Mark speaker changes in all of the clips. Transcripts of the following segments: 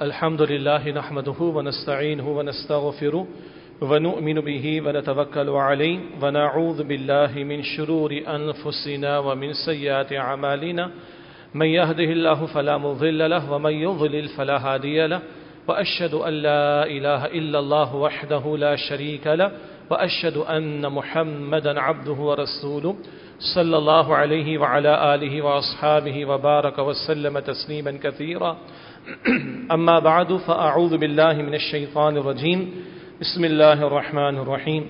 Speaker 1: الحمد لله نحمده ونستعينه ونستغفره ونؤمن به ونتوكل عليه ونعوذ بالله من شرور أنفسنا ومن سيئات أعمالنا من يهده الله فلا مضل له ومن يضلل فلا هادي له وأشهد أن لا إله إلا الله وحده لا شريك له وأشهد أن محمدا عبده ورسوله صلى الله عليه وعلى آله وأصحابه وبارك وسلم تسليما كثيرا أما بعد فأعوذ بالله من الشيطان الرجيم بسم الله الرحمن الرحيم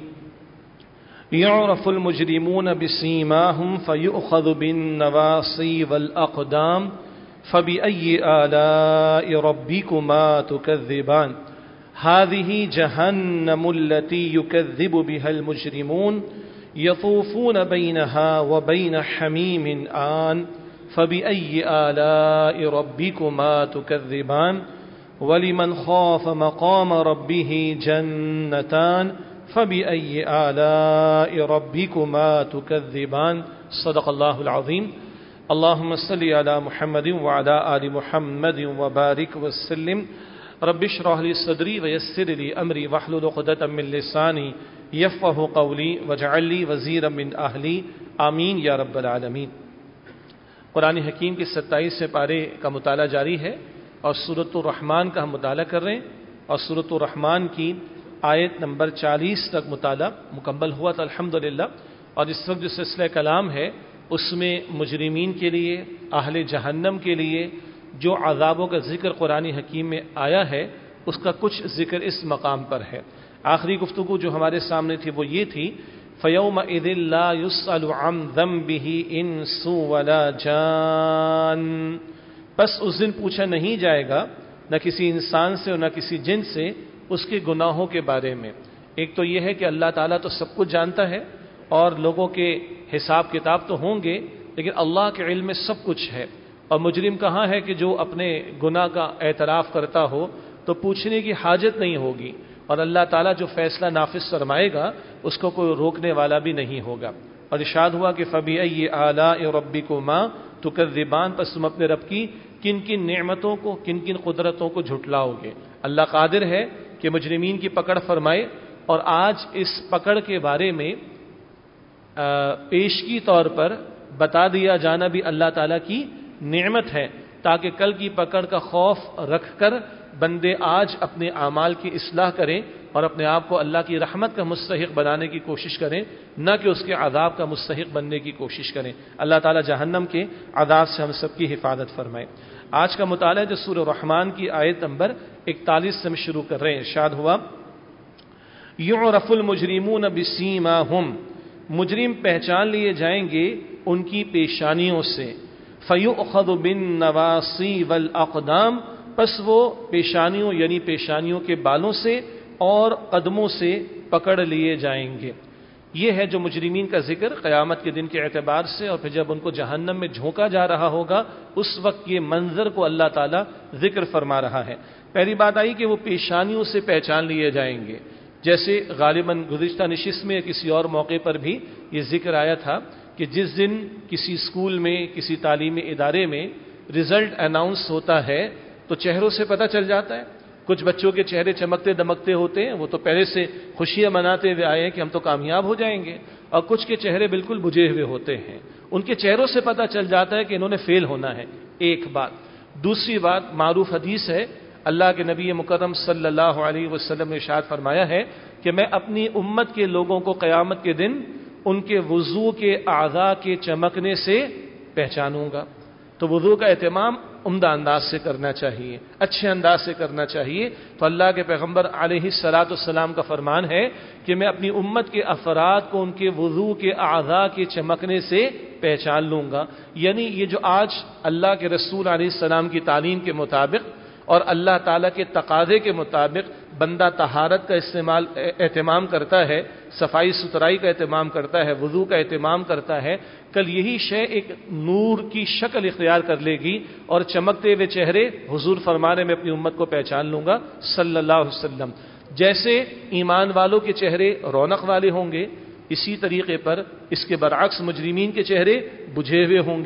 Speaker 1: يعرف المجرمون بسيماهم فيؤخذ بالنواصي والأقدام فبأي آلاء ربكما تكذبان هذه جهنم التي يكذب بها المجرمون يطوفون بينها وبين حميم آن فبأي آلاء ربكما تكذبان ولمن خاف مقام ربه جنتان فبأي آلاء ربكما تكذبان صدق الله العظيم اللهم صل على محمد وعلى آل محمد وبارك وسلم رب اشرح لي صدري ويسر لي أمري واحلل عقدة من لساني يفقهوا قولي واجعل لي وزيرا من أهلي آمین یا رب العالمین۔ قرآن حکیم کے 27 پارے کا مطالعہ جاری ہے اور سورۃ الرحمن کا ہم مطالعہ کر رہے ہیں، اور سورۃ الرحمن کی آیت نمبر 40 تک مطالعہ مکمل ہوا تھا الحمدللہ۔ اور اس وقت جو سلسلہ کلام ہے اس میں مجرمین کے لیے، اہل جہنم کے لیے جو عذابوں کا ذکر قرآن حکیم میں آیا ہے اس کا کچھ ذکر اس مقام پر ہے۔ آخری گفتگو جو ہمارے سامنے تھی وہ یہ تھی فَيَوْمَئِذٍ لَا يُسْأَلُ عَنْ ذَنْبِهِ إِنسٌ وَلَا جَانٌ، پس اس دن پوچھا نہیں جائے گا نہ کسی انسان سے اور نہ کسی جن سے اس کے گناہوں کے بارے میں۔ ایک تو یہ ہے کہ اللہ تعالیٰ تو سب کچھ جانتا ہے اور لوگوں کے حساب کتاب تو ہوں گے، لیکن اللہ کے علم میں سب کچھ ہے۔ اور مجرم کہاں ہے کہ جو اپنے گناہ کا اعتراف کرتا ہو تو پوچھنے کی حاجت نہیں ہوگی، اور اللہ تعالیٰ جو فیصلہ نافذ فرمائے گا اس کو کوئی روکنے والا بھی نہیں ہوگا۔ اور ارشاد ہوا کہ فَبِأَيِّ آلَاءِ رَبِّكُمَا تُكَذِّبَانِ، پس تم اپنے رب کی کن کن نعمتوں کو، کن کن قدرتوں کو جھٹلاؤ گے۔ اللہ قادر ہے کہ مجرمین کی پکڑ فرمائے، اور آج اس پکڑ کے بارے میں پیشگی طور پر بتا دیا جانا بھی اللہ تعالیٰ کی نعمت ہے، تاکہ کل کی پکڑ کا خوف رکھ کر بندے آج اپنے اعمال کی اصلاح کریں اور اپنے آپ کو اللہ کی رحمت کا مستحق بنانے کی کوشش کریں، نہ کہ اس کے عذاب کا مستحق بننے کی کوشش کریں۔ اللہ تعالیٰ جہنم کے عذاب سے ہم سب کی حفاظت فرمائے۔ آج کا مطالعہ جو سورہ الرحمن کی آیت نمبر 41 سے ہم شروع کر رہے ہیں۔ ارشاد ہوا یعرف المجرمون بسیماہم، مجرم پہچان لیے جائیں گے ان کی پیشانیوں سے، فیؤخذ بالنواصی والاقدام، پس وہ پیشانیوں یعنی پیشانیوں کے بالوں سے اور قدموں سے پکڑ لیے جائیں گے۔ یہ ہے جو مجرمین کا ذکر قیامت کے دن کے اعتبار سے، اور پھر جب ان کو جہنم میں جھونکا جا رہا ہوگا اس وقت یہ منظر کو اللہ تعالیٰ ذکر فرما رہا ہے۔ پہلی بات آئی کہ وہ پیشانیوں سے پہچان لیے جائیں گے، جیسے غالباً گزشتہ نشست میں یا کسی اور موقع پر بھی یہ ذکر آیا تھا کہ جس دن کسی اسکول میں، کسی تعلیمی ادارے میں رزلٹ اناؤنس ہوتا ہے تو چہروں سے پتہ چل جاتا ہے۔ کچھ بچوں کے چہرے چمکتے دمکتے ہوتے ہیں، وہ تو پہلے سے خوشیاں مناتے ہوئے آئے ہیں کہ ہم تو کامیاب ہو جائیں گے، اور کچھ کے چہرے بالکل بجھے ہوئے ہوتے ہیں۔ ان کے چہروں سے پتہ چل جاتا ہے کہ انہوں نے فیل ہونا ہے، ایک بات۔ دوسری بات، معروف حدیث ہے، اللہ کے نبی مکرم صلی اللہ علیہ وسلم نے ارشاد فرمایا ہے کہ میں اپنی امت کے لوگوں کو قیامت کے دن ان کے وضو کے اعضاء کے چمکنے سے پہچانوں گا۔ تو وضو کا اہتمام عمدہ انداز سے کرنا چاہیے، اچھے انداز سے کرنا چاہیے۔ تو اللہ کے پیغمبر علیہ الصلاۃ والسلام کا فرمان ہے کہ میں اپنی امت کے افراد کو ان کے وضو کے اعضاء کے چمکنے سے پہچان لوں گا۔ یعنی یہ جو آج اللہ کے رسول علیہ السلام کی تعلیم کے مطابق اور اللہ تعالیٰ کے تقاضے کے مطابق بندہ طہارت کا اہتمام کرتا ہے، صفائی ستھرائی کا اہتمام کرتا ہے، وضو کا اہتمام کرتا ہے، کل یہی شے ایک نور کی شکل اختیار کر لے گی، اور چمکتے ہوئے چہرے حضور فرمانے میں اپنی امت کو پہچان لوں گا صلی اللہ علیہ وسلم۔ جیسے ایمان والوں کے چہرے رونق والے ہوں گے، اسی طریقے پر اس کے برعکس مجرمین کے چہرے بجھے ہوئے ہوں گے۔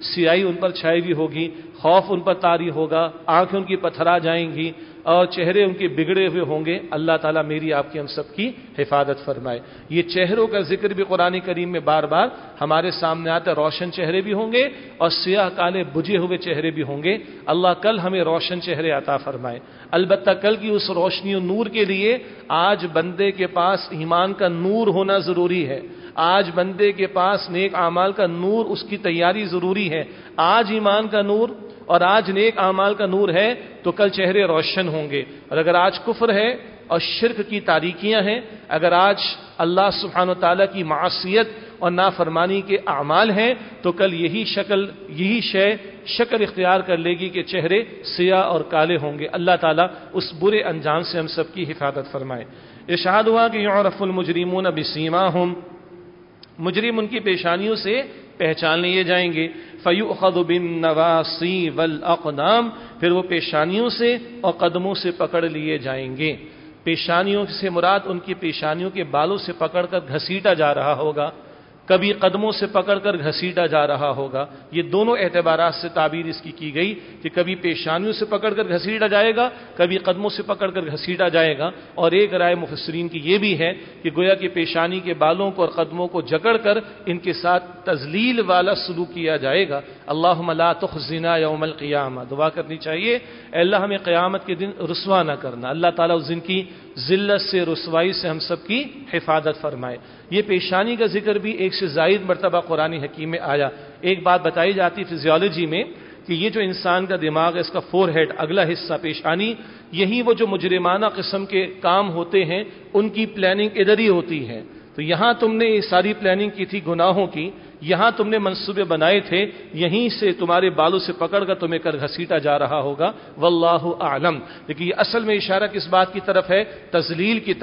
Speaker 1: سیاہی ان پر چھائی ہوئی ہوگی، خوف ان پر طاری ہوگا، آنکھیں ان کی پتھرا جائیں گی اور چہرے ان کے بگڑے ہوئے ہوں گے۔ اللہ تعالیٰ میری آپ کی ہم سب کی حفاظت فرمائے۔ یہ چہروں کا ذکر بھی قرآن کریم میں بار بار ہمارے سامنے آتا ہے۔ روشن چہرے بھی ہوں گے اور سیاہ کالے بجھے ہوئے چہرے بھی ہوں گے۔ اللہ کل ہمیں روشن چہرے عطا فرمائے۔ البتہ کل کی اس روشنی و نور کے لیے آج بندے کے پاس ایمان کا نور ہونا ضروری ہے، آج بندے کے پاس نیک اعمال کا نور، اس کی تیاری ضروری ہے۔ آج ایمان کا نور اور آج نیک اعمال کا نور ہے تو کل چہرے روشن ہوں گے، اور اگر آج کفر ہے اور شرک کی تاریکیاں ہیں، اگر آج اللہ سبحانہ و تعالیٰ کی معصیت اور نافرمانی کے اعمال ہیں تو کل یہی شکل اختیار کر لے گی کہ چہرے سیاہ اور کالے ہوں گے۔ اللہ تعالیٰ اس برے انجام سے ہم سب کی حفاظت فرمائے۔ ارشاد ہوا کہ یعرف المجرمون بسیماہم، مجرم ان کی پیشانیوں سے پہچان لیے جائیں گے۔ فیؤخذ بالنواصی والاقدام، پھر وہ پیشانیوں سے اور قدموں سے پکڑ لیے جائیں گے۔ پیشانیوں سے مراد ان کی پیشانیوں کے بالوں سے پکڑ کر گھسیٹا جا رہا ہوگا، کبھی قدموں سے پکڑ کر گھسیٹا جا رہا ہوگا۔ یہ دونوں اعتبارات سے تعبیر اس کی گئی کہ کبھی پیشانیوں سے پکڑ کر گھسیٹا جائے گا، کبھی قدموں سے پکڑ کر گھسیٹا جائے گا۔ اور ایک رائے مفسرین کی یہ بھی ہے کہ گویا کہ پیشانی کے بالوں کو اور قدموں کو جکڑ کر ان کے ساتھ تذلیل والا سلوک کیا جائے گا۔ اللہم لا تخزنا یوم القیامہ، دعا کرنی چاہیے اے اللہ ہمیں قیامت کے دن رسوا نہ کرنا۔ اللہ تعالیٰ اس دن کی ذلت سے، رسوائی سے ہم سب کی حفاظت فرمائے۔ یہ پیشانی کا ذکر بھی ایک سے زائد مرتبہ قرآن حکیم میں آیا۔ ایک بات بتائی جاتی فزیالوجی میں کہ یہ جو انسان کا دماغ ہے، اس کا فور ہیڈ، اگلا حصہ پیشانی، یہی وہ جو مجرمانہ قسم کے کام ہوتے ہیں ان کی پلاننگ ادھر ہی ہوتی ہے۔ تو یہاں تم نے یہ ساری پلاننگ کی تھی گناہوں کی، یہاں تم نے منصوبے بنائے تھے، یہیں سے تمہارے بالوں سے پکڑ کر تمہیں کر گھسیٹا جا رہا ہوگا۔ واللہ اعلم۔ لیکن یہ اصل میں اشارہ کس بات کی طرف ہے؟ تذلیل کی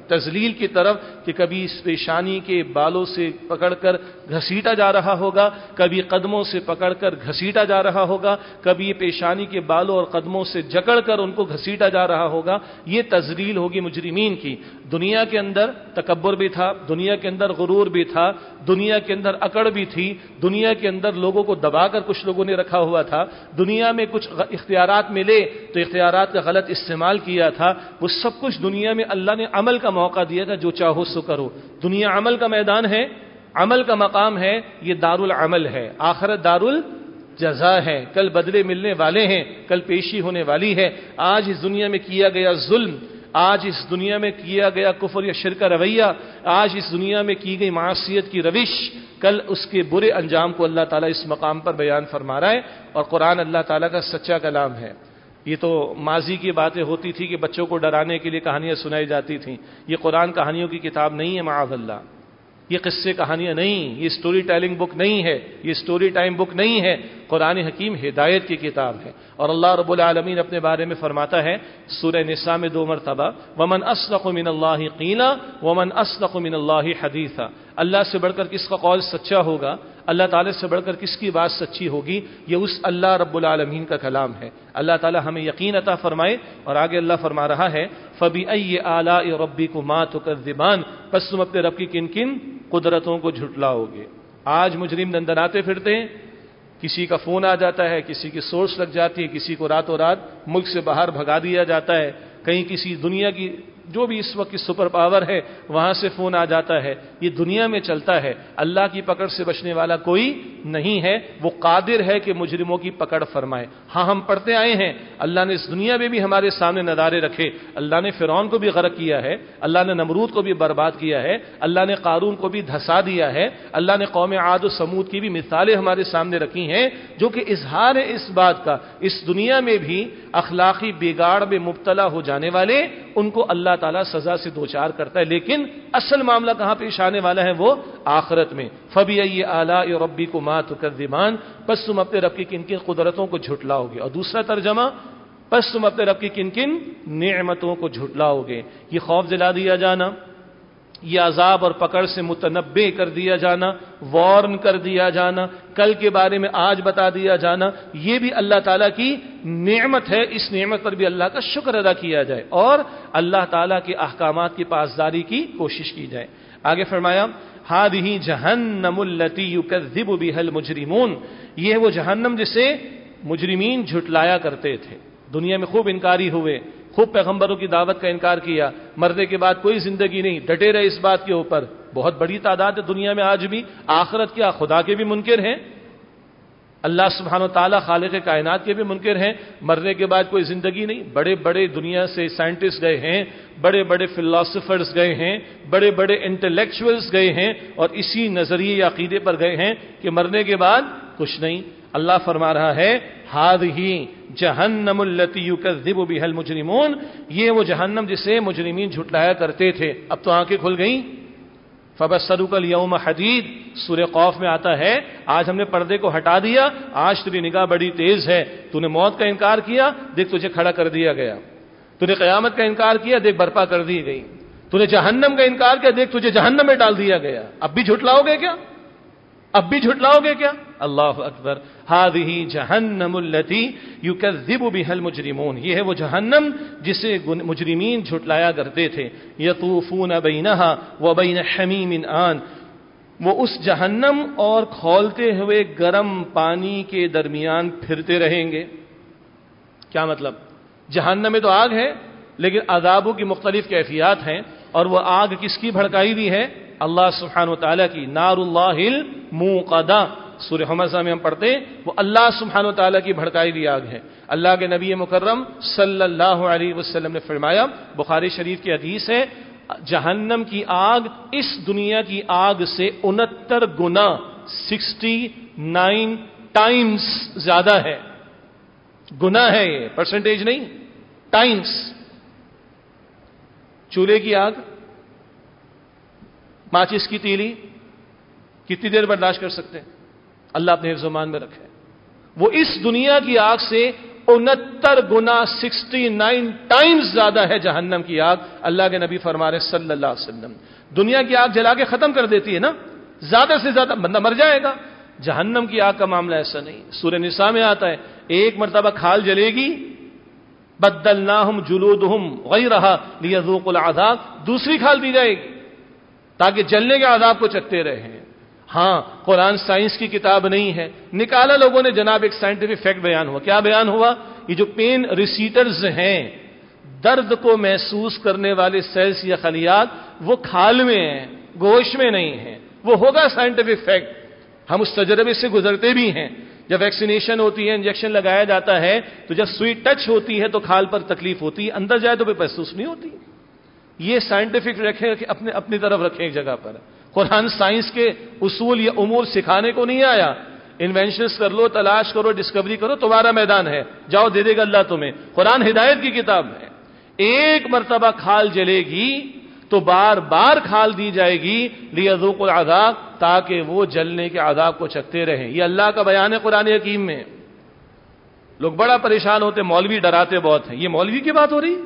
Speaker 1: طرف کہ کبھی اس پیشانی کے بالوں سے پکڑ کر گھسیٹا جا رہا ہوگا، کبھی قدموں سے پکڑ کر گھسیٹا جا رہا ہوگا، کبھی پیشانی کے بالوں اور قدموں سے جکڑ کر ان کو گھسیٹا جا رہا ہوگا۔ یہ تذلیل ہوگی مجرمین کی۔ دنیا کے اندر تکبر بھی تھا، دنیا کے اندر غرور بھی تھا، دنیا کے اندر اکڑ بھی تھی، دنیا کے اندر لوگوں کو دبا کر کچھ لوگوں نے رکھا ہوا تھا، دنیا میں کچھ اختیارات ملے تو اختیارات کا غلط استعمال کیا تھا۔ وہ سب کچھ دنیا میں اللہ نے عمل کا موقع دیا تھا، جو چاہو سو کرو۔ دنیا عمل کا میدان ہے، عمل کا مقام ہے، یہ دار العمل ہے، آخرت دار الجزا ہے، کل بدلے ملنے والے ہیں، کل پیشی ہونے والی ہے۔ آج اس دنیا میں کیا گیا ظلم، آج اس دنیا میں کیا گیا کفر یا شرک کا رویہ، آج اس دنیا میں کی گئی معصیت کی روش، کل اس کے برے انجام کو اللہ تعالیٰ اس مقام پر بیان فرما رہا ہے۔ اور قرآن اللہ تعالیٰ کا سچا کلام ہے۔ یہ تو ماضی کی باتیں ہوتی تھی کہ بچوں کو ڈرانے کے لیے کہانیاں سنائی جاتی تھیں، یہ قرآن کہانیوں کی کتاب نہیں ہے، معاذ اللہ۔ یہ قصے کہانیاں نہیں، یہ سٹوری ٹیلنگ بک نہیں ہے، یہ سٹوری ٹائم بک نہیں ہے، قرآن حکیم ہدایت کی کتاب ہے۔ اور اللہ رب العالمین اپنے بارے میں فرماتا ہے سورہ نساء میں 2 مرتبہ، وَمَنْ أَصْدَقُ مِنَ اللَّهِ قِيلًا وَمَنْ أَصْدَقُ مِنَ اللَّهِ حَدِيثًا۔ اللہ سے بڑھ کر کس کا قول سچا ہوگا، اللہ تعالیٰ سے بڑھ کر کس کی بات سچی ہوگی؟ یہ اس اللہ رب العالمین کا کلام ہے۔ اللہ تعالیٰ ہمیں یقین عطا فرمائے۔ اور آگے اللہ فرما رہا ہے فَبِأَيِّ آلَاءِ رَبِّكُمَا تُكَذِّبَانِ، پس تم اپنے رب کی کن کن قدرتوں کو جھٹلاؤ گے۔ آج مجرم دندناتے پھرتے ہیں، کسی کا فون آ جاتا ہے، کسی کی سورس لگ جاتی ہے، کسی کو راتوں رات ملک سے باہر بھگا دیا جاتا ہے، کہیں کسی دنیا کی جو بھی اس وقت کی سپر پاور ہے وہاں سے فون آ جاتا ہے۔ یہ دنیا میں چلتا ہے، اللہ کی پکڑ سے بچنے والا کوئی نہیں ہے۔ وہ قادر ہے کہ مجرموں کی پکڑ فرمائے۔ ہاں ہم پڑھتے آئے ہیں، اللہ نے اس دنیا میں بھی ہمارے سامنے نظارے رکھے، اللہ نے فرعون کو بھی غرق کیا ہے، اللہ نے نمرود کو بھی برباد کیا ہے، اللہ نے قارون کو بھی دھسا دیا ہے، اللہ نے قوم عاد و سمود کی بھی مثالیں ہمارے سامنے رکھی ہیں، جو کہ اظہار ہے اس بات کا اس دنیا میں بھی اخلاقی بگاڑ میں مبتلا ہو جانے والے ان کو اللہ تعالیٰ سزا سے دوچار کرتا ہے، لیکن اصل معاملہ کہاں پیش آنے والا ہے؟ وہ آخرت میں۔ فَبِأَيِّ آلَاءِ رَبِّكُمَا تُكَذِّبَانِ، پس تم اپنے رب کی کن کن قدرتوں کو جھٹلاؤ گے۔ اور دوسرا ترجمہ، پس تم اپنے رب کی کن کن نعمتوں کو جھٹلاؤ گے۔ یہ خوف دلا دیا جانا، یہ عذاب اور پکڑ سے متنبع کر دیا جانا، وارن کر دیا جانا، کل کے بارے میں آج بتا دیا جانا، یہ بھی اللہ تعالیٰ کی نعمت ہے۔ اس نعمت پر بھی اللہ کا شکر ادا کیا جائے اور اللہ تعالیٰ کے احکامات کی پاسداری کی کوشش کی جائے۔ آگے فرمایا ہادہ جہنم التی یکذب بها المجرمون، یہ ہے وہ جہنم جسے مجرمین جھٹلایا کرتے تھے، دنیا میں خوب انکاری ہوئے، خوب پیغمبروں کی دعوت کا انکار کیا، مرنے کے بعد کوئی زندگی نہیں، ڈٹے رہے اس بات کے اوپر، بہت بڑی تعداد ہے دنیا میں آج بھی، آخرت کیا خدا کے بھی منکر ہیں، اللہ سبحانہ و تعالیٰ خالق کائنات کے بھی منکر ہیں، مرنے کے بعد کوئی زندگی نہیں، بڑے بڑے دنیا سے سائنٹسٹ گئے ہیں، بڑے بڑے فلاسفرز گئے ہیں، بڑے بڑے انٹلیکچوئلز گئے ہیں، اور اسی نظریے یا عقیدے پر گئے ہیں کہ مرنے کے بعد کچھ نہیں۔ اللہ فرما رہا ہے ہذہ جہنم التی یکذب بها المجرمون، یہ وہ جہنم جسے مجرمین جھٹلایا کرتے تھے۔ اب تو آنکھیں کھل گئیں۔ فبصرک الیوم حدید، سورہ قاف میں آتا ہے آج ہم نے پردے کو ہٹا دیا، آج تیری نگاہ بڑی تیز ہے، تو نے موت کا انکار کیا، دیکھ تجھے کھڑا کر دیا گیا، تو نے قیامت کا انکار کیا، دیکھ برپا کر دی گئی، تو نے جہنم کا انکار کیا، دیکھ تجھے جہنم میں ڈال دیا گیا، اب بھی جھٹلاؤ گے کیا؟ اب بھی جھٹلاؤ گے کیا؟ اللہ اکبر۔ ہذہ جہنم التی یکذب بها المجرمون، یہ ہے وہ جہنم جسے مجرمین جھٹلایا کرتے تھے۔ یطوفون بینہا وبین حمیم آن، وہ اس جہنم اور کھولتے ہوئے گرم پانی کے درمیان پھرتے رہیں گے۔ کیا مطلب؟ جہنم میں تو آگ ہے لیکن عذابوں کی مختلف کیفیات ہیں، اور وہ آگ کس کی بھڑکائی ہوئی ہے؟ اللہ سبحانہ و تعالیٰ کی، نار اللہ الموقدہ، سورہ حمزہ میں ہم پڑھتے ہیں وہ اللہ سبحانہ و تعالیٰ کی بھڑکائی ہوئی آگ ہے۔ اللہ کے نبی مکرم صلی اللہ علیہ وسلم نے فرمایا، بخاری شریف کی حدیث ہے، جہنم کی آگ اس دنیا کی آگ سے 69 گنا 69 ٹائمز زیادہ ہے۔ گنا ہے یہ، پرسنٹیج نہیں، ٹائمز۔ چولہے کی آگ، ماچس کی تیلی کتنی دیر برداشت کر سکتے ہیں؟ اللہ اپنے حفظ و امان میں رکھے۔ وہ اس دنیا کی آگ سے 69 گنا 69 ٹائمز زیادہ ہے جہنم کی آگ۔ اللہ کے نبی فرما رہے صلی اللہ علیہ وسلم، دنیا کی آگ جلا کے ختم کر دیتی ہے نا، زیادہ سے زیادہ بندہ مر جائے گا، جہنم کی آگ کا معاملہ ایسا نہیں۔ سورہ نساء میں آتا ہے ایک مرتبہ کھال جلے گی، بدلناہم جلودہم غیرہا لیذوقوا العذاب، دوسری کھال دی جائے گی تاکہ جلنے کے عذاب کو چکھتے رہیں۔ ہاں قرآن سائنس کی کتاب نہیں ہے، نکالا لوگوں نے جناب، ایک سائنٹیفک فیکٹ بیان ہوا۔ کیا بیان ہوا؟ یہ جو پین ریسیٹرز ہیں، درد کو محسوس کرنے والے سیلز یا خلیات، وہ کھال میں ہیں، گوشت میں نہیں ہیں۔ وہ ہوگا سائنٹیفک فیکٹ، ہم اس تجربے سے گزرتے بھی ہیں۔ جب ویکسینیشن ہوتی ہے، انجیکشن لگایا جاتا ہے، تو جب سوئی ٹچ ہوتی ہے تو کھال پر تکلیف ہوتی ہے، اندر جائے تو پھر محسوس نہیں ہوتی۔ یہ سائنٹیفک رکھے کہ اپنی طرف رکھیں ایک جگہ پر۔ قرآن سائنس کے اصول یا امور سکھانے کو نہیں آیا۔ انوینشنز کر لو، تلاش کرو، ڈسکوری کرو، تمہارا میدان ہے، جاؤ دے دے گا اللہ تمہیں۔ قرآن ہدایت کی کتاب ہے۔ ایک مرتبہ کھال جلے گی تو بار بار کھال دی جائے گی لیذوقوا العذاب، تاکہ وہ جلنے کے عذاب کو چکھتے رہیں۔ یہ اللہ کا بیان ہے قرآن حکیم میں۔ لوگ بڑا پریشان ہوتے، مولوی ڈراتے بہت ہیں۔ یہ مولوی کی بات ہو رہی؟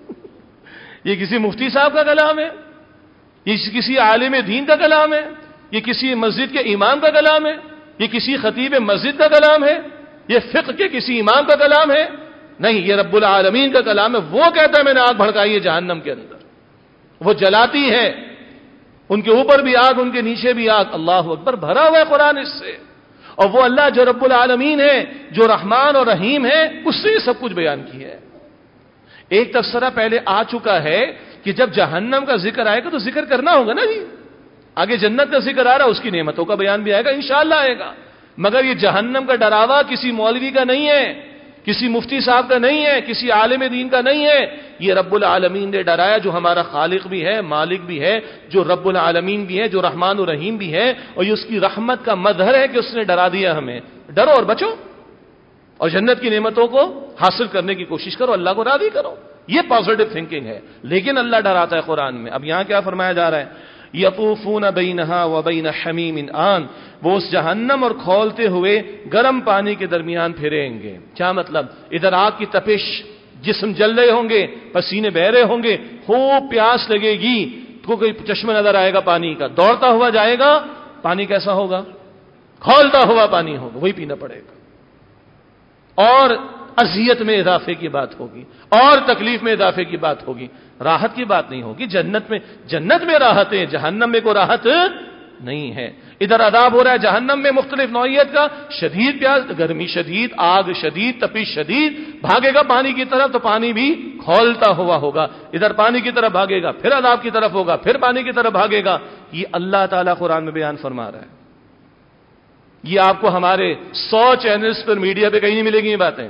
Speaker 1: یہ کسی مفتی صاحب کا کلام ہے؟ یہ کسی عالم دین کا کلام ہے؟ یہ کسی مسجد کے امام کا کلام ہے؟ یہ کسی خطیب مسجد کا کلام ہے؟ یہ فقہ کے کسی امام کا کلام ہے؟ نہیں، یہ رب العالمین کا کلام ہے۔ وہ کہتا ہے میں نے آگ بھڑکائی ہے جہنم کے اندر، وہ جلاتی ہے، ان کے اوپر بھی آگ، ان کے نیچے بھی آگ۔ اللہ اکبر، بھرا ہوا ہے قرآن اس سے۔ اور وہ اللہ جو رب العالمین ہے، جو رحمان اور رحیم ہے، اس سے یہ سب کچھ بیان کیا ہے۔ ایک تبصرہ پہلے آ چکا ہے کہ جب جہنم کا ذکر آئے گا تو ذکر کرنا ہوگا نا جی، آگے جنت کا ذکر آ رہا ہے، اس کی نعمتوں کا بیان بھی آئے گا، انشاءاللہ آئے گا۔ مگر یہ جہنم کا ڈراوا کسی مولوی کا نہیں ہے، کسی مفتی صاحب کا نہیں ہے، کسی عالم دین کا نہیں ہے، یہ رب العالمین نے ڈرایا، جو ہمارا خالق بھی ہے، مالک بھی ہے، جو رب العالمین بھی ہے، جو رحمان و رحیم بھی ہے، اور یہ اس کی رحمت کا مظہر ہے کہ اس نے ڈرا دیا ہمیں۔ ڈرو اور بچو، اور جنت کی نعمتوں کو حاصل کرنے کی کوشش کرو، اللہ کو راضی کرو۔ یہ پازیٹو تھنکنگ ہے، لیکن اللہ ڈراتا ہے قرآن میں۔ اب یہاں کیا فرمایا جا رہا ہے؟ یطوفون بینہا وبین حمیم آن، وہ اس جہنم اور کھولتے ہوئے گرم پانی کے درمیان پھریں گے۔ کیا مطلب؟ ادھر آگ کی تپش، جسم جل رہے ہوں گے، پسینے بہ رہے ہوں گے، خوب پیاس لگے گی تو کوئی چشمہ نظر آئے گا پانی کا، دوڑتا ہوا جائے گا، پانی کیسا ہوگا؟ کھولتا ہوا پانی ہوگا، وہی پینا پڑے گا۔ اور اذیت میں اضافے کی بات ہوگی اور تکلیف میں اضافے کی بات ہوگی، راحت کی بات نہیں ہوگی۔ جنت میں راحتیں، جہنم میں کوئی راحت نہیں ہے۔ ادھر عذاب ہو رہا ہے جہنم میں مختلف نوعیت کا، شدید پیاس، گرمی شدید، آگ شدید، تپش شدید، بھاگے گا پانی کی طرف تو پانی بھی کھولتا ہوا ہوگا، ادھر پانی کی طرف بھاگے گا پھر عذاب کی طرف ہوگا، پھر پانی کی طرف بھاگے گا۔ یہ اللہ تعالیٰ قرآن میں بیان فرما رہا ہے۔ یہ آپ کو ہمارے 100 چینلز پر میڈیا پہ کہیں نہیں ملے گی یہ باتیں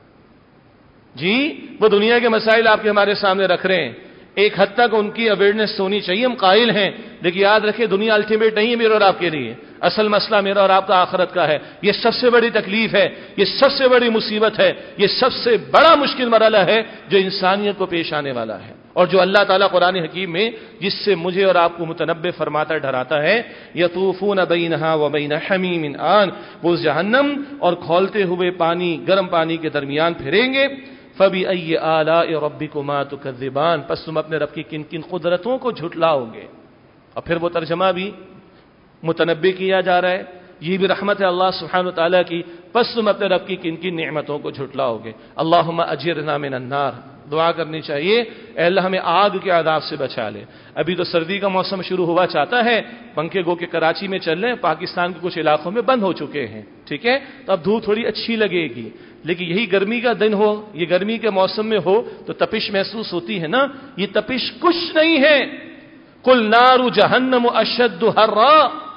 Speaker 1: جی۔ وہ دنیا کے مسائل آپ کے ہمارے سامنے رکھ رہے ہیں، ایک حد تک ان کی اویئرنیس ہونی چاہیے، ہم قائل ہیں، لیکن یاد رکھیں دنیا الٹیمیٹ نہیں ہے میرے اور آپ کے لیے، اصل مسئلہ میرا اور آپ کا آخرت کا ہے۔ یہ سب سے بڑی تکلیف ہے، یہ سب سے بڑی مصیبت ہے، یہ سب سے بڑا مشکل مرحلہ ہے جو انسانیت کو پیش آنے والا ہے، اور جو اللہ تعالیٰ قرآن حکیم میں جس سے مجھے اور آپ کو متنبہ فرماتا ڈراتا ہے، یطوفون بینہا وبین حمیم آن، وہ اس جہنم اور کھولتے ہوئے پانی، گرم پانی کے درمیان پھریں گے۔ فَبِأَيِّ آلَاءِ رَبِّكُمَا تُكَذِّبَانِ، پس تم اپنے رب کی کن کن قدرتوں کو جھٹلاؤ گے۔ اور پھر وہ ترجمہ بھی متنبہ کیا جا رہا ہے، یہ بھی رحمت ہے اللہ سبحانہ وتعالیٰ کی، پس تم اپنے رب کی کن کن نعمتوں کو جھٹلاؤ گے۔ اللہم اجرنا من النار، دعا کرنی چاہیے اے اللہ ہمیں آگ کے عذاب سے بچا لے۔ ابھی تو سردی کا موسم شروع ہوا چاہتا ہے، پنکھے گو کے کراچی میں چل رہے ہیں، پاکستان کے کچھ علاقوں میں بند ہو چکے ہیں، ٹھیک ہے، تو اب دھوپ تھوڑی اچھی لگے گی، لیکن یہی گرمی کا دن ہو، یہ گرمی کے موسم میں ہو تو تپش محسوس ہوتی ہے نا، یہ تپش کچھ نہیں ہے۔ قل نار جہنم اشد حرا،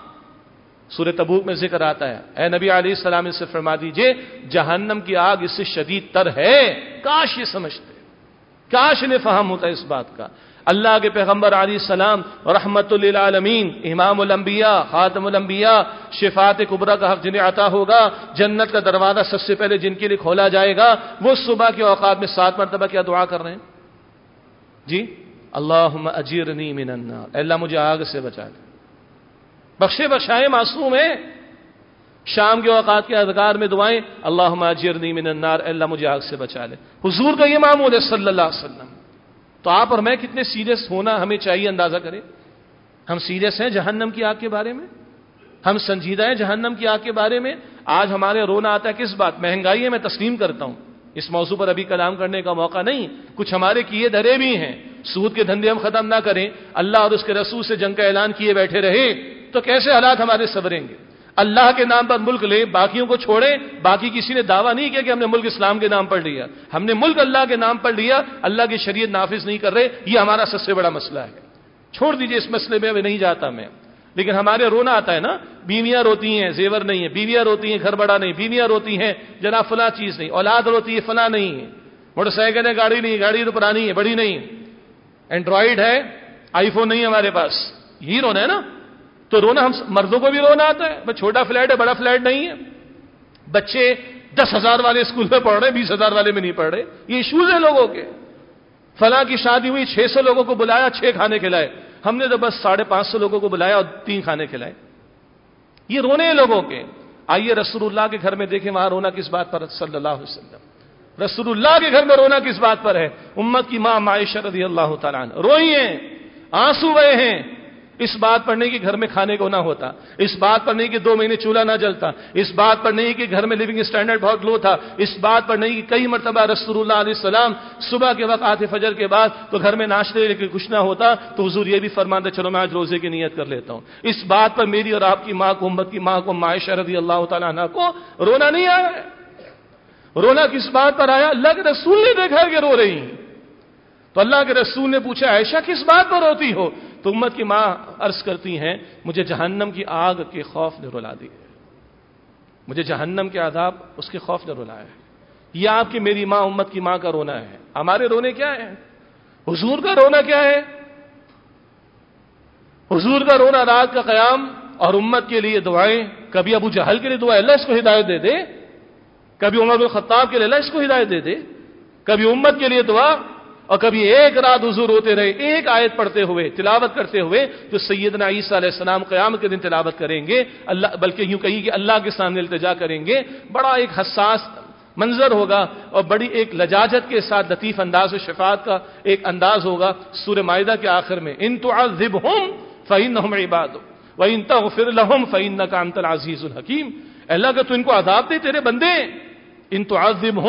Speaker 1: سورہ تبوک میں ذکر آتا ہے، اے نبی علیہ السلام سے فرما دیجئے جہنم کی آگ اس سے شدید تر ہے۔ کاش یہ سمجھتے، کاش انہیں فہم ہوتا ہے اس بات کا۔ اللہ کے پیغمبر علیہ السلام رحمت للعالمین، امام الانبیاء، خاتم الانبیاء، شفاعت کبریٰ کا حق جنہیں عطا ہوگا، جنت کا دروازہ سب سے پہلے جن کے لیے کھولا جائے گا، وہ صبح کے اوقات میں 7 مرتبہ کیا دعا کر رہے ہیں جی؟ اللہم اجرنی من النار، اے اللہ مجھے آگ سے بچا دے، بخشے بخشائے معصوم ہے۔ شام کے اوقات کے اذکار میں دعائیں، اللہم اجرنی من النار، اے اللہ مجھے آگ سے بچا لے۔ حضور کا یہ معمول ہے صلی اللہ علیہ وسلم۔ تو آپ اور میں کتنے سیریس ہونا ہمیں چاہیے، اندازہ کریں۔ ہم سیریس ہیں جہنم کی آگ کے بارے میں، ہم سنجیدہ ہیں جہنم کی آگ کے بارے میں۔ آج ہمارے رونا آتا ہے کس بات؟ مہنگائی ہے، میں تسلیم کرتا ہوں، اس موضوع پر ابھی کلام کرنے کا موقع نہیں، کچھ ہمارے کیے دھرے بھی ہیں، سود کے دھندے ہم ختم نہ کریں، اللہ اور اس کے رسول سے جنگ کا اعلان کیے بیٹھے رہے تو کیسے حالات ہمارے سنوریں گے؟ اللہ کے نام پر ملک لے، باقیوں کو چھوڑیں۔ باقی کسی نے دعویٰ نہیں کیا کہ ہم نے ملک اسلام کے نام پر لیا، ہم نے ملک اللہ کے نام پر لیا، اللہ کی شریعت نافذ نہیں کر رہے، یہ ہمارا سب سے بڑا مسئلہ ہے۔ چھوڑ دیجئے اس مسئلے میں ابھی نہیں جاتا میں، لیکن ہمارے رونا آتا ہے نا، بیویاں روتی ہیں زیور نہیں ہے، بیویاں روتی ہیں گھر بڑا نہیں، بیویاں روتی ہیں جناب فلاں چیز نہیں، اولاد روتی ہے فلاں نہیں ہے، موٹر سائیکل ہے گاڑی نہیں، گاڑی تو پرانی ہے بڑی نہیں، اینڈرائڈ ہے آئی فون نہیں ہمارے پاس، یہی رونا ہے نا۔ تو رونا ہم مردوں کو بھی رونا آتا ہے، بس چھوٹا فلیٹ ہے بڑا فلیٹ نہیں ہے، بچے 10,000 والے اسکول میں پڑھ رہے ہیں 20,000 والے میں نہیں پڑھ رہے، یہ ایشوز ہیں لوگوں کے۔ فلاں کی شادی ہوئی 600 لوگوں کو بلایا 6 کھانے کھلائے، ہم نے تو بس 550 لوگوں کو بلایا اور 3 کھانے کھلائے، یہ رونے ہیں لوگوں کے۔ آئیے رسول اللہ کے گھر میں دیکھیں وہاں رونا کس بات پر، صلی اللہ علیہ وسلم رسول اللہ کے گھر میں رونا کس بات پر ہے؟ امت کی ماں عائشہ رضی اللہ تعالیٰ عنہ روئی ہیں، آنسو بہے ہیں، اس بات پر نہیں کہ گھر میں کھانے کو نہ ہوتا، اس بات پر نہیں کہ 2 مہینے چولہا نہ جلتا، اس بات پر نہیں کہ گھر میں لیونگ سٹینڈرڈ بہت لو تھا، اس بات پر نہیں کہ کئی مرتبہ رسول اللہ علیہ السلام صبح کے وقت آتے فجر کے بعد تو گھر میں ناشتے لے کے کچھ نہ ہوتا تو حضور یہ بھی فرماتے چلو میں آج روزے کی نیت کر لیتا ہوں۔ اس بات پر میری اور آپ کی ماں کو، امت کی ماں کو، عائشہ رضی اللہ تعالیٰ عنہ کو رونا نہیں آیا ہے۔ رونا کس بات پر آیا؟ اللہ کے رسول نے دیکھا کہ رو رہی ہیں، تو اللہ کے رسول نے پوچھا عائشہ کس بات پر روتی ہو؟ تو امت کی ماں عرض کرتی ہیں مجھے جہنم کی آگ کے خوف نے رلا دی، مجھے جہنم کے عذاب اس کے خوف نے رلایا ہے۔ یہ آپ کی میری ماں امت کی ماں کا رونا ہے۔ ہمارے رونے کیا ہے؟ حضور کا رونا کیا ہے؟ حضور کا رونا رات کا قیام اور امت کے لیے دعائیں، کبھی ابو جہل کے لیے دعا اللہ اس کو ہدایت دے دے، کبھی عمر بن خطاب کے لیے اللہ اس کو ہدایت دے دے، کبھی امت کے لیے دعا، اور کبھی ایک رات حضور ہوتے رہے ایک آیت پڑھتے ہوئے تلاوت کرتے ہوئے جو سیدنا عیسیٰ علیہ السلام قیامت کے دن تلاوت کریں گے، اللہ بلکہ یوں کہیے کہ اللہ کے سامنے التجا کریں گے، بڑا ایک حساس منظر ہوگا اور بڑی ایک لجاجت کے ساتھ لطیف انداز و شفاعت کا ایک انداز ہوگا۔ سورہ مائدہ کے آخر میں ان تعذبہم فإنہم عبادک وإن تغفر لہم فإنک انت العزیز الحکیم، اللہ کہ تو ان کو عذاب دے تیرے بندے، ان تعذبہم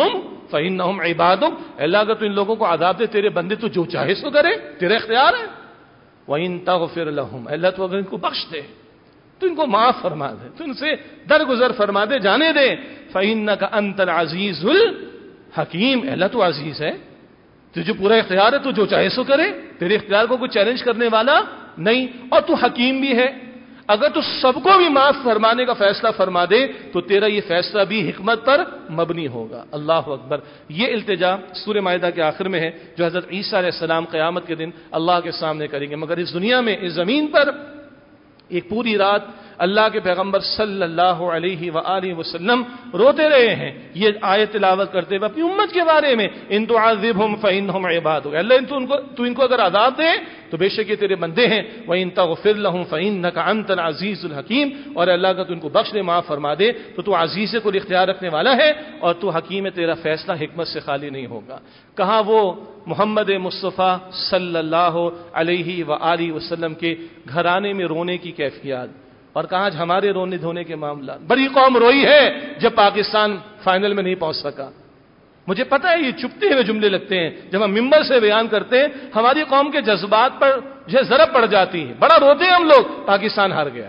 Speaker 1: فإنهم عبادک، اللہ اگر تو ان لوگوں کو عذاب دے، تیرے بندے تو جو چاہے سو کرے، تیرا اختیار ہے. وَإِن تَغْفِرْ لَهُمْ، اللہ تو اگر ان کو بخش دے، تو ان کو معاف فرما دے، تو ان سے درگزر فرما دے، جانے دے. فَإِنَّكَ أَنْتَ الْعَزِيزُ الْحَكِيمُ، اللہ تو عزیز ہے، تجھے پورا اختیار ہے، تو جو چاہے سو کرے، تیرے اختیار کو کوئی چیلنج کرنے والا نہیں، اور تو حکیم بھی ہے. اگر تو سب کو بھی معاف فرمانے کا فیصلہ فرما دے تو تیرا یہ فیصلہ بھی حکمت پر مبنی ہوگا. اللہ اکبر. یہ التجا سورہ مائدہ کے آخر میں ہے جو حضرت عیسیٰ علیہ السلام قیامت کے دن اللہ کے سامنے کریں گے. مگر اس دنیا میں، اس زمین پر ایک پوری رات اللہ کے پیغمبر صلی اللہ علیہ وآلہ وسلم روتے رہے ہیں یہ آیت تلاوت کرتے ہوئے اپنی امت کے بارے میں. ان تعذبہم فإنہم عبادک، اللہ تو ان کو اگر عذاب دے تو بے شک یہ تیرے بندے ہیں. وإن تغفر لهم فإنک انت العزیز الحکیم، اور اللہ کا تو ان کو بخش دے، معاف فرما دے، تو تو عزیز کو اختیار رکھنے والا ہے اور تو حکیم ہے، تیرا فیصلہ حکمت سے خالی نہیں ہوگا. کہاں وہ محمد مصطفیٰ صلی اللہ علیہ وآلہ وسلم کے گھرانے میں رونے کی کیفیات، اور کہاں ہمارے رونے دھونے کے معاملات. بڑی قوم روئی ہے جب پاکستان فائنل میں نہیں پہنچ سکا. مجھے پتا ہے یہ چپتے ہوئے جملے لگتے ہیں، جب ہم ممبر سے بیان کرتے ہیں ہماری قوم کے جذبات پر جو ضرب پڑ جاتی ہے. بڑا روتے ہیں ہم لوگ، پاکستان ہار گیا.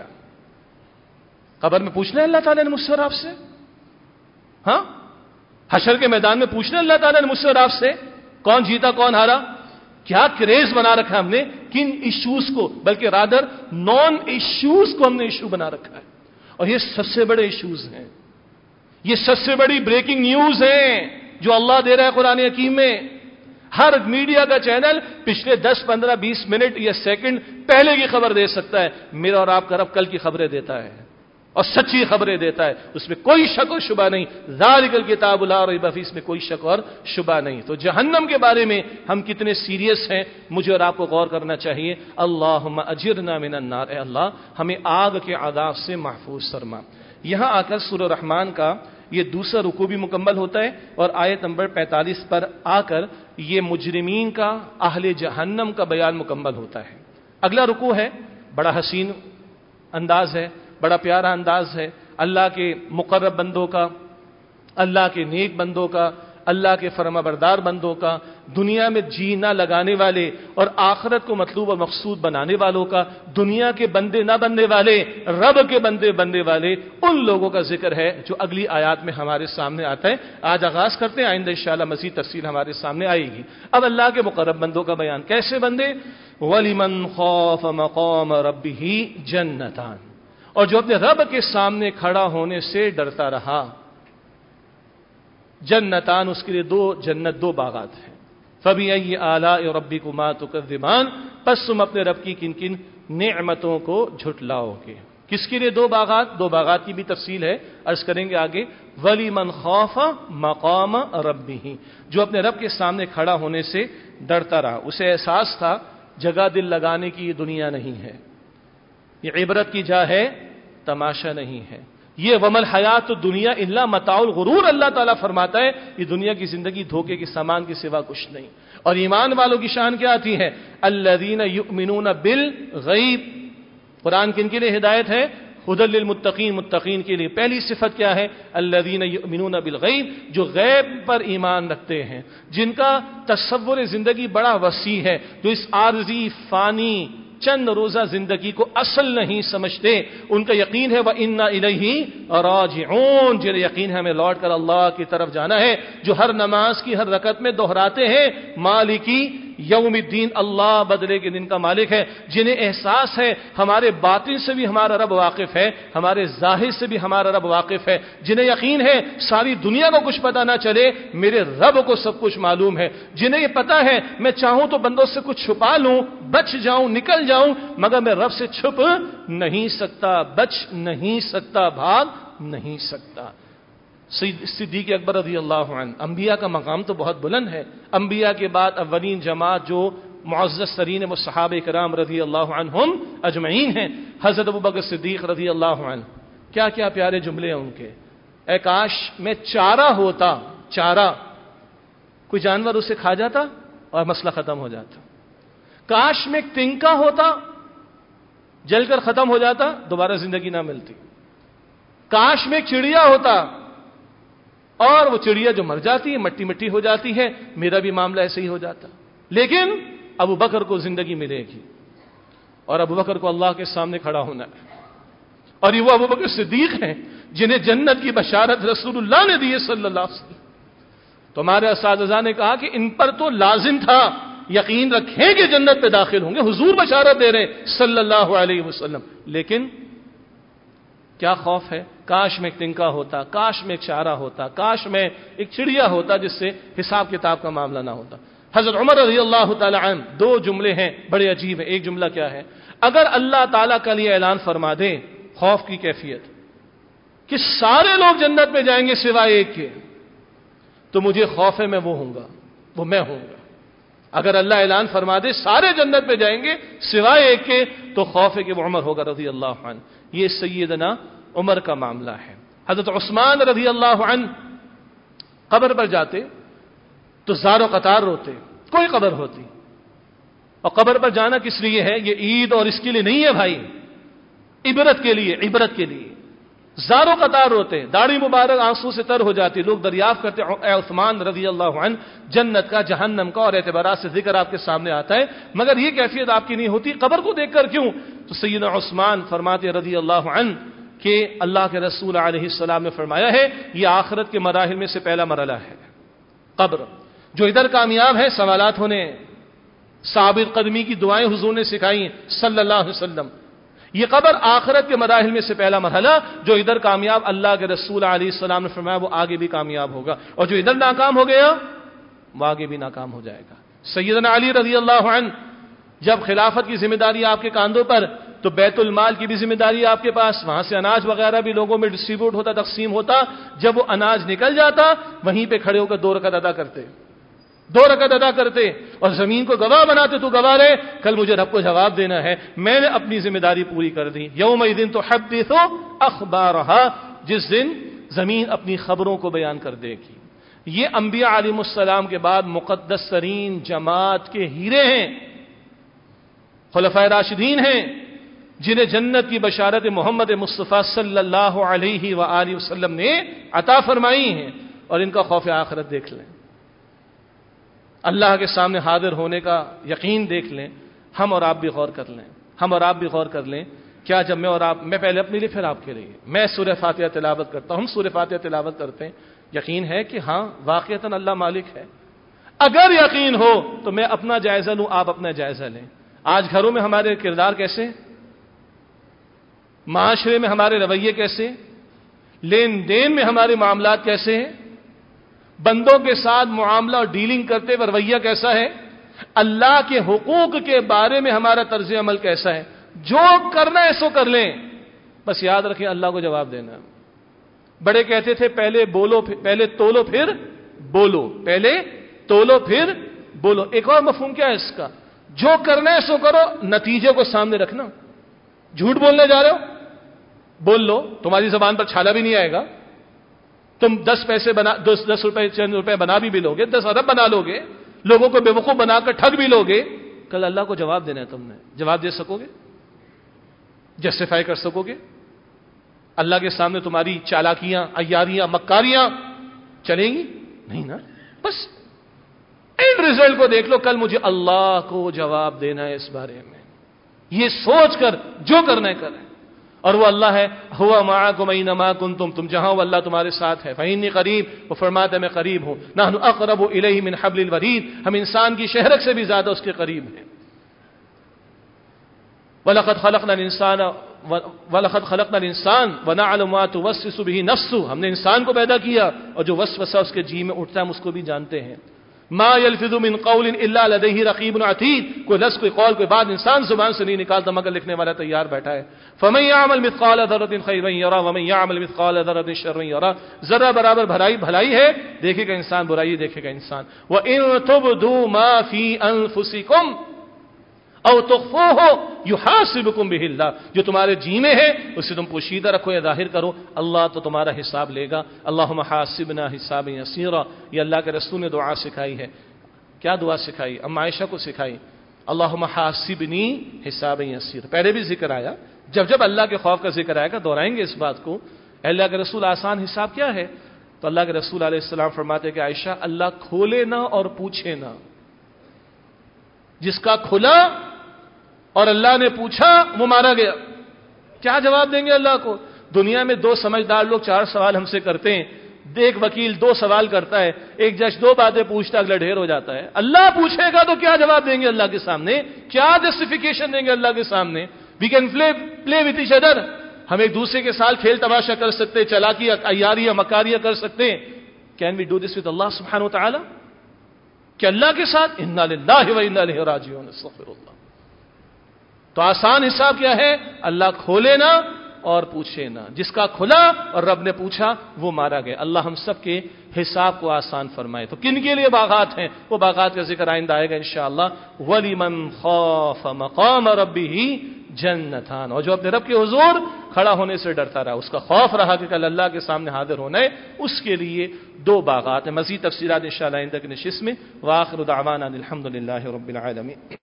Speaker 1: قبر میں پوچھنا ہے اللہ تعالیٰ نے مجھ سے اور آپ سے، ہاں حشر کے میدان میں پوچھنا ہے اللہ تعالیٰ نے مجھ سے اور آپ سے، کون جیتا کون ہارا. کیا کریز بنا رکھا ہم نے کن ایشوز کو، بلکہ رادر نان ایشوز کو ہم نے ایشو بنا رکھا ہے. اور یہ سب سے بڑے ایشوز ہیں، یہ سب سے بڑی بریکنگ نیوز ہیں جو اللہ دے رہا ہے قرآن حکیم میں. ہر میڈیا کا چینل پچھلے 10 15 20 منٹ یا سیکنڈ پہلے کی خبر دے سکتا ہے. میرا اور آپ کا رب کل کی خبریں دیتا ہے اور سچی خبریں دیتا ہے، اس میں کوئی شک اور شبہ نہیں. ذالک الکتاب لا ریب فیہ، اس میں کوئی شک اور شبہ نہیں. تو جہنم کے بارے میں ہم کتنے سیریس ہیں مجھے اور آپ کو غور کرنا چاہیے. اللہم اجرنا من النار، اے اللہ ہمیں آگ کے عذاب سے محفوظ فرما. یہاں آ کر سورہ رحمان کا یہ دوسرا رکوع بھی مکمل ہوتا ہے اور آیت نمبر 45 پر آ کر یہ مجرمین کا، اہل جہنم کا بیان مکمل ہوتا ہے. اگلا رکوع ہے، بڑا حسین انداز ہے، بڑا پیارا انداز ہے، اللہ کے مقرب بندوں کا، اللہ کے نیک بندوں کا، اللہ کے فرما بردار بندوں کا، دنیا میں جی نہ لگانے والے اور آخرت کو مطلوب اور مقصود بنانے والوں کا، دنیا کے بندے نہ بننے والے، رب کے بندے بننے والے، ان لوگوں کا ذکر ہے جو اگلی آیات میں ہمارے سامنے آتا ہے. آج آغاز کرتے ہیں، آئندہ انشاءاللہ مزید تفصیل ہمارے سامنے آئے گی. اب اللہ کے مقرب بندوں کا بیان. کیسے بندے؟ وَلِمَنْ خَافَ مَقَامَ رَبِّهِ جَنَّتَانِ، اور جو اپنے رب کے سامنے کھڑا ہونے سے ڈرتا رہا. جنتان، اس کے لیے دو باغات ہیں. فَبِأَيِّ آلَاءِ رَبِّكُمَا تُكَذِّبَانِ، پس تم اپنے رب کی کن کن نعمتوں کو جھٹلاؤ گے. کس کے لیے دو باغات کی بھی تفصیل ہے، عرض کریں گے آگے. وَلِمَنْ خَافَ مَقَامَ رَبِّهِ، جو اپنے رب کے سامنے کھڑا ہونے سے ڈرتا رہا. اسے احساس تھا جگہ دل لگانے کی یہ دنیا نہیں ہے، یہ عبرت کی جا ہے، تماشا نہیں ہے. یہ ومل حیات دنیا الا متاع الغرور، اللہ تعالیٰ فرماتا ہے یہ دنیا کی زندگی دھوکے کے سامان کے سوا کچھ نہیں. اور ایمان والوں کی شان کیا آتی ہے؟ الذین یؤمنون بالغیب. قرآن کن کے لیے ہدایت ہے؟ ہدی للمتقین، متقین کے لیے. پہلی صفت کیا ہے؟ الذین یؤمنون بالغیب، جو غیب پر ایمان رکھتے ہیں، جن کا تصور زندگی بڑا وسیع ہے، جو اس عارضی فانی چند روزہ زندگی کو اصل نہیں سمجھتے. ان کا یقین ہے وَإِنَّا إِلَيْهِ رَاجِعُونَ، جنہیں یقین ہے ہمیں لوٹ کر اللہ کی طرف جانا ہے. جو ہر نماز کی ہر رکعت میں دہراتے ہیں مالکی یوم الدین، اللہ بدلے کے دن کا مالک ہے. جنہیں احساس ہے ہمارے باطن سے بھی ہمارا رب واقف ہے، ہمارے ظاہر سے بھی ہمارا رب واقف ہے. جنہیں یقین ہے ساری دنیا کو کچھ پتا نہ چلے، میرے رب کو سب کچھ معلوم ہے. جنہیں یہ پتا ہے میں چاہوں تو بندوں سے کچھ چھپا لوں، بچ جاؤں، نکل جاؤں، مگر میں رب سے چھپ نہیں سکتا، بچ نہیں سکتا، بھاگ نہیں سکتا. صدیق اکبر رضی اللہ عنہ. انبیاء کا مقام تو بہت بلند ہے. انبیاء کے بعد اولین جماعت جو معزز ترین وہ صحابہ کرام رضی اللہ عنہم اجمعین ہیں. حضرت ابوبکر صدیق رضی اللہ عنہ، کیا کیا پیارے جملے ہیں ان کے. اے کاش میں چارہ ہوتا، چارہ، کوئی جانور اسے کھا جاتا اور مسئلہ ختم ہو جاتا. کاش میں ایک تنکا ہوتا، جل کر ختم ہو جاتا، دوبارہ زندگی نہ ملتی. کاش میں ایک چڑیا ہوتا، اور وہ چڑیا جو مر جاتی ہے مٹی مٹی ہو جاتی ہے، میرا بھی معاملہ ایسے ہی ہو جاتا، لیکن ابو بکر کو زندگی ملے گی اور ابو بکر کو اللہ کے سامنے کھڑا ہونا ہے، اور یہ وہ ابو بکر صدیق ہیں جنہیں جنت کی بشارت رسول اللہ نے دی ہے صلی اللہ علیہ وسلم۔ تو ہمارے اساتذہ نے کہا کہ ان پر تو لازم تھا یقین رکھیں کہ جنت پہ داخل ہوں گے، حضور بشارت دے رہے ہیں صلی اللہ علیہ وسلم، لیکن کیا خوف ہے، کاش میں ایک تنکا ہوتا، کاش میں ایک چارہ ہوتا، کاش میں ایک چڑیا ہوتا جس سے حساب کتاب کا معاملہ نہ ہوتا۔ حضرت عمر رضی اللہ تعالی عنہ دو جملے ہیں بڑے عجیب ہیں۔ ایک جملہ کیا ہے، اگر اللہ تعالیٰ کا لیے اعلان فرما دے خوف کی کیفیت کہ سارے لوگ جنت میں جائیں گے سوائے ایک کے، تو مجھے خوف ہے میں وہ ہوں گا، وہ میں ہوں گا۔ اگر اللہ اعلان فرما دے سارے جنت میں جائیں گے سوائے ایک کے، تو خوف ہے کہ وہ عمر ہوگا رضی اللہ عنہ۔ یہ سیدنا عمر کا معاملہ ہے۔ حضرت عثمان رضی اللہ عنہ قبر پر جاتے تو زار و قطار روتے، کوئی قبر ہوتی، اور قبر پر جانا کس لیے ہے، یہ عید اور اس کے لیے نہیں ہے بھائی، عبرت کے لیے، عبرت کے لیے زار و قطار روتے، داڑھی مبارک آنسو سے تر ہو جاتی، لوگ دریافت کرتے اے عثمان رضی اللہ عنہ جنت کا، جہنم کا اور اعتبارات سے ذکر آپ کے سامنے آتا ہے، مگر یہ کیفیت آپ کی نہیں ہوتی، قبر کو دیکھ کر کیوں؟ تو سیدنا عثمان فرماتے رضی اللہ عنہ کہ اللہ کے رسول علیہ السلام نے فرمایا ہے یہ آخرت کے مراحل میں سے پہلا مرحلہ ہے قبر، جو ادھر کامیاب ہے سوالات ہونے، ثابت قدمی کی دعائیں حضور نے سکھائی صلی اللہ علیہ وسلم، یہ قبر آخرت کے مراحل میں سے پہلا مرحلہ، جو ادھر کامیاب اللہ کے رسول علیہ السلام نے فرمایا وہ آگے بھی کامیاب ہوگا، اور جو ادھر ناکام ہو گیا وہ آگے بھی ناکام ہو جائے گا۔ سیدنا علی رضی اللہ عنہ جب خلافت کی ذمہ داری آپ کے کاندھوں پر، تو بیت المال کی بھی ذمہ داری آپ کے پاس، وہاں سے اناج وغیرہ بھی لوگوں میں ڈسٹریبیوٹ ہوتا، تقسیم ہوتا، جب وہ اناج نکل جاتا وہیں پہ کھڑے ہو کر 2 رکعت ادا کرتے، 2 رکعت ادا کرتے اور زمین کو گواہ بناتے، تو گواہ رہے کل مجھے رب کو جواب دینا ہے، میں نے اپنی ذمہ داری پوری کر دی۔ یومئذ تحدث اخبارها، جس دن زمین اپنی خبروں کو بیان کر دے گی۔ یہ انبیاء علیہ السلام کے بعد مقدس ترین جماعت کے ہیرے ہیں، خلفائے راشدین ہیں، جنہیں جنت کی بشارت محمد مصطفیٰ صلی اللہ علیہ وآلہ وسلم نے عطا فرمائی ہیں، اور ان کا خوف آخرت دیکھ لیں، اللہ کے سامنے حاضر ہونے کا یقین دیکھ لیں۔ ہم اور آپ بھی غور کر لیں، ہم اور آپ بھی غور کر لیں، کیا جب میں پہلے اپنے لیے پھر آپ کے لیے میں سورہ فاتحہ تلاوت کرتا ہوں، ہم سورہ فاتحہ تلاوت کرتے ہیں، یقین ہے کہ ہاں واقعتاً اللہ مالک ہے؟ اگر یقین ہو تو میں اپنا جائزہ لوں، آپ اپنا جائزہ لیں۔ آج گھروں میں ہمارے کردار کیسے، معاشرے میں ہمارے رویے کیسے، لین دین میں ہمارے معاملات کیسے ہیں، بندوں کے ساتھ معاملہ اور ڈیلنگ کرتے ہوئے رویہ کیسا ہے، اللہ کے حقوق کے بارے میں ہمارا طرز عمل کیسا ہے، جو کرنا ہے سو کر لیں، بس یاد رکھیں اللہ کو جواب دینا۔ بڑے کہتے تھے پہلے تولو پھر بولو، پہلے تولو پھر بولو۔ ایک اور مفہوم کیا ہے اس کا، جو کرنا ہے سو کرو، نتیجے کو سامنے رکھنا۔ جھوٹ بولنے جا رہے ہو بول لو، تمہاری زبان پر چھالا بھی نہیں آئے گا، تم 10 روپے چند روپے بنا بھی لوگے، 10 ارب بنا لوگے، لوگوں کو بیوقوف بنا کر ٹھگ بھی لوگے، کل اللہ کو جواب دینا ہے، تم نے جواب دے سکو گے، جسٹیفائی کر سکو گے؟ اللہ کے سامنے تمہاری چالاکیاں، عیاریاں، مکاریاں چلیں گی؟ نہیں نا۔ بس اینڈ ریزلٹ کو دیکھ لو، کل مجھے اللہ کو جواب دینا ہے اس بارے میں، یہ سوچ کر جو کرنا ہے کریں، اور وہ اللہ ہے، ہوا معکم اینما کنتم، تم جہاں ہو اللہ تمہارے ساتھ ہے، فإنی قریب، وہ فرماتا ہے میں قریب ہوں، نحن اقرب الیہ من حبل الورید، ہم انسان کی شہرک سے بھی زیادہ اس کے قریب ہیں۔ وَلَقَدْ خَلَقْنَا الْإِنسَانَ وَنَعْلَمُ مَا تُوَسْوِسُ بِهِ نَفْسُهُ، ہم نے انسان کو پیدا کیا اور جو وسوسہ اس کے جی میں اٹھتا ہے ہم اس کو بھی جانتے ہیں۔ ما يلفظ من قول الا لديه رقیب عتید، کوئی لفظ کوئی قول کوئی بات انسان زبان سے نہیں نکالتا مگر لکھنے والا تیار بیٹھا ہے۔ فمن يعمل مثقال ذرة خيرا يرى ومن يعمل مثقال ذرة شرا يرى، ذرہ برابر بھلائی ہے دیکھے گا انسان، برائی دیکھے گا انسان۔ وَإِن تُبْدُوا مَا فِي أَنفُسِكُمْ او تخفوه يحاسبكم به اللہ، جو تمہارے جی میں ہے اسے تم پوشیدہ رکھو یا ظاہر کرو، اللہ تو تمہارا حساب لے گا۔ اللہم حاسبنا حسابا یسیرا، یہ اللہ کے رسول نے دعا سکھائی ہے۔ کیا دعا سکھائی؟ ام عائشہ کو سکھائی، اللہم حاسبنی حسابا یسیرا۔ پہلے بھی ذکر آیا، جب اللہ کے خوف کا ذکر آئے گا دہرائیں گے اس بات کو۔ اے اللہ کے رسول آسان حساب کیا ہے؟ تو اللہ کے رسول علیہ السلام فرماتے کہ عائشہ اللہ کھولے نہ اور پوچھے نہ. جس کا کھلا اور اللہ نے پوچھا وہ مارا گیا. کیا جواب دیں گے اللہ کو؟ دنیا میں 2 سمجھدار لوگ 4 سوال ہم سے کرتے ہیں. ایک وکیل 2 سوال کرتا ہے, ایک جج 2 باتیں پوچھتا, اگلا ڈھیر ہو جاتا ہے. اللہ پوچھے گا تو کیا جواب دیں گے اللہ کے سامنے؟ کیا جسٹیفیکیشن دیں گے اللہ کے سامنے؟ We can play with each other. ہم ایک دوسرے کے ساتھ کھیل تماشا کر سکتے, چلاکی عیاریاں مکاریاں کر سکتے ہیں. Can we do this with اللہ سبحانہ و تعالی؟ کہ اللہ کے ساتھ انا للہ و انا الیہ راجعون, استغفر اللہ. تو آسان حساب کیا ہے؟ اللہ کھولے نہ اور پوچھے نہ. جس کا کھلا اور رب نے پوچھا وہ مارا گیا. اللہ ہم سب کے حساب کو آسان فرمائے. تو کن کے لیے باغات ہیں؟ وہ باغات کا ذکر آئندہ آئے گا انشاءاللہ. وَلِمَنْ خَافَ مَقَامَ رَبِّهِ جنتان. اور جو اپنے رب کے حضور کھڑا ہونے سے ڈرتا رہا, اس کا خوف رہا کہ کل اللہ کے سامنے حاضر ہونا ہے, اس کے لیے 2 باغات ہیں. مزید تفصیلات انشاءاللہ آئندہ کی نشست میں. وآخر دعوانا الحمدللہ رب العالمین.